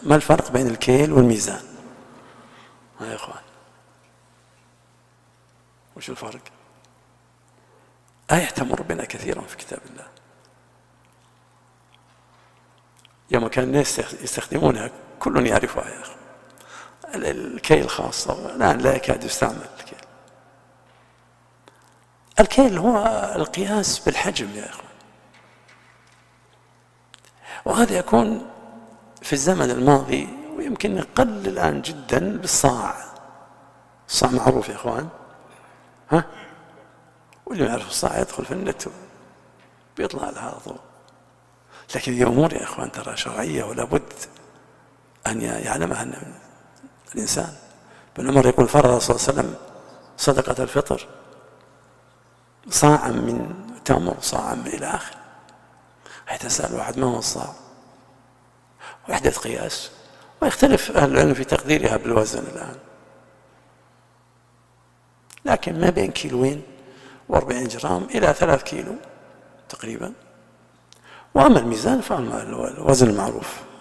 ما الفرق بين الكيل والميزان؟ يا إخوان وش الفرق؟ آية تمر بنا كثيرا في كتاب الله، يوم كان الناس يستخدمونها كل يعرفها يا أخوان. الكيل خاصة الآن لا يكاد يستعمل الكيل. الكيل هو القياس بالحجم يا إخوان، وهذا يكون في الزمن الماضي ويمكن يقل الآن جدا بالصاع. الصاع معروف يا إخوان، ها؟ واللي ما يعرف الصاع يدخل في النت بيطلع له هذا ضوء. لكن هي أمور يا إخوان ترى شرعية ولا بد أن يعلمها الإنسان. ابن عمر يقول فرض صلى الله عليه وسلم صدقة الفطر صاعا من تمر صاعا من إلى آخر. هيتسأل واحد ما هو الصاع، ويحدث قياس، ويختلف أهل العلم في تقديرها بالوزن الآن، لكن ما بين كيلوين و40 جرام إلى 3 كيلو تقريبا. وأما الميزان فالوزن المعروف.